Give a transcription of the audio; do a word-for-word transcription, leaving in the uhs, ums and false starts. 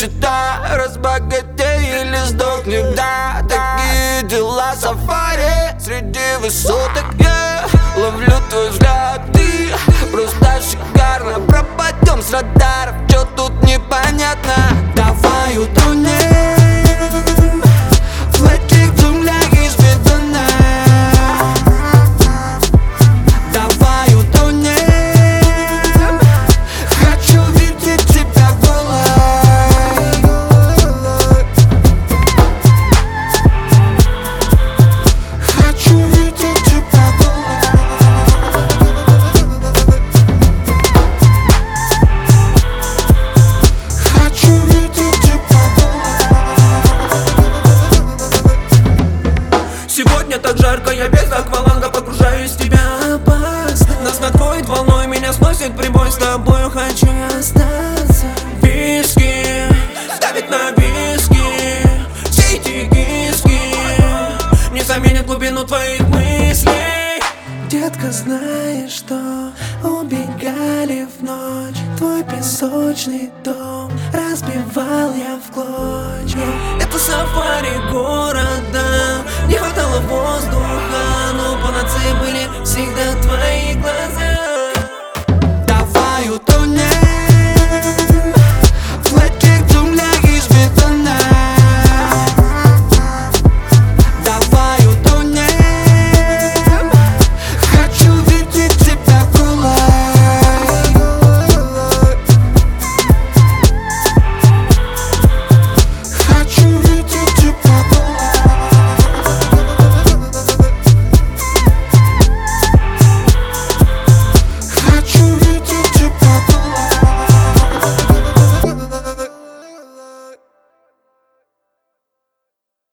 нищета, разбогатей или сдохни, да. Такие дела сафари среди высоток. Я ловлю твой взгляд, ты просто шикарно. Пропадем с радаров, чё тут непонятно. Давай утонем в этих джунглях из бетона. Давай утонем, хочу видеть тебя голой. Хочу видеть тебя голой. Хочу видеть тебя голой. Сегодня так жарко, я без акваланга погружаюсь в тебя. Опасно, нас накроет волной, меня сносит прибой. С тобою хочу остаться. Виски, ставить на виски. Все эти киски не заменят глубину твоих мыслей. Детка, знаешь что? Убегали в ночь. Твой песочный дом разбивал я в клочья. Это сафари города, не хватало воздуха, но панацеей были всегда твои глаза.